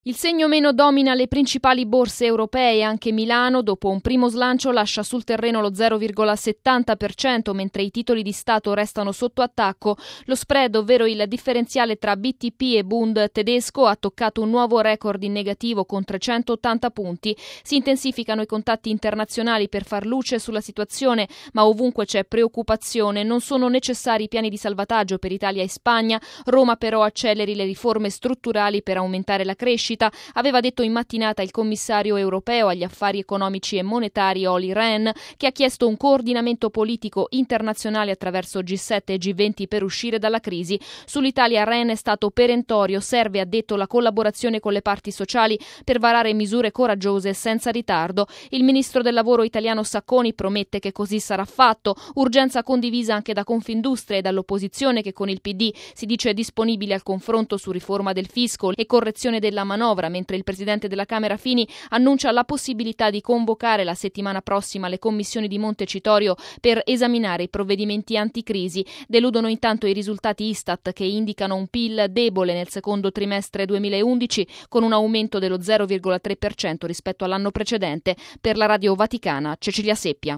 Il segno meno domina le principali borse europee, anche Milano dopo un primo slancio lascia sul terreno lo 0,70%, mentre i titoli di Stato restano sotto attacco. Lo spread, ovvero il differenziale tra BTP e Bund tedesco, ha toccato un nuovo record in negativo con 380 punti. Si intensificano i contatti internazionali per far luce sulla situazione, ma ovunque c'è preoccupazione. Non sono necessari piani di salvataggio per Italia e Spagna. Roma però acceleri le riforme strutturali per aumentare la crescita, aveva detto in mattinata il commissario europeo agli affari economici e monetari Olli Rehn, che ha chiesto un coordinamento politico internazionale attraverso G7 e G20 per uscire dalla crisi. Sull'Italia Rehn è stato perentorio: serve, ha detto, la collaborazione con le parti sociali per varare misure coraggiose senza ritardo. Il ministro del lavoro italiano Sacconi promette che così sarà fatto, urgenza condivisa anche da Confindustria e dall'opposizione, che con il PD si dice disponibile al confronto su riforma del fisco e correzione della manovra, mentre il presidente della Camera Fini annuncia la possibilità di convocare la settimana prossima le commissioni di Montecitorio per esaminare i provvedimenti anticrisi. Deludono intanto i risultati Istat, che indicano un PIL debole nel secondo trimestre 2011, con un aumento dello 0,3% rispetto all'anno precedente. Per la Radio Vaticana, Cecilia Seppia.